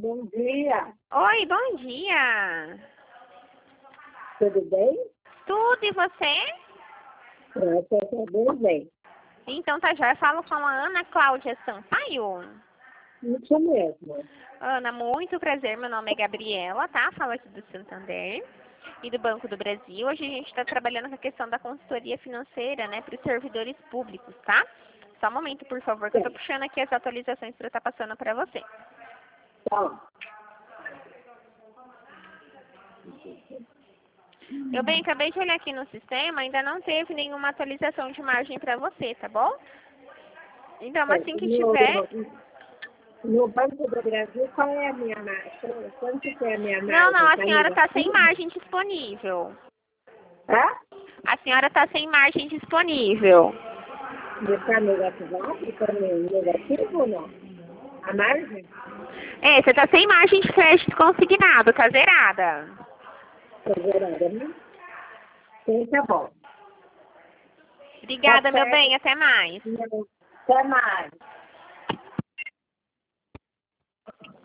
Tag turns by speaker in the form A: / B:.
A: Bom dia.
B: Oi, bom dia.
A: Tudo bem?
B: Tudo, e você?
A: Graças a Deus, bem.
B: Então tá já, eu falo com a Ana Cláudia Sampaio.
A: Isso mesmo.
B: Ana, muito prazer, meu nome é Gabriela, tá? Falo aqui do Santander e do Banco do Brasil. Hoje a gente está trabalhando com a questão da consultoria financeira, né, para os servidores públicos, tá? Só um momento, por favor, que eu tô puxando aqui as atualizações para estar passando para você.
A: Tá.
B: Eu bem, acabei de olhar aqui no sistema, ainda não teve nenhuma atualização de margem para você, tá bom? Então, assim que tiver...
A: No Banco do Brasil, qual é a minha margem? Quanto que é a minha
B: Não,
A: margem?
B: não, a
A: Tá
B: senhora está sem
A: negativa?
B: margem disponível.
A: Hã?
B: A senhora está sem margem disponível.
A: Está negativado? Está negativo ou não? A margem?
B: É, você está sem margem de crédito consignado, tá zerada.
A: Está zerada, né? Então, tá bom.
B: Obrigada,
A: Tá
B: meu
A: certo.
B: bem, até mais.
A: Até mais.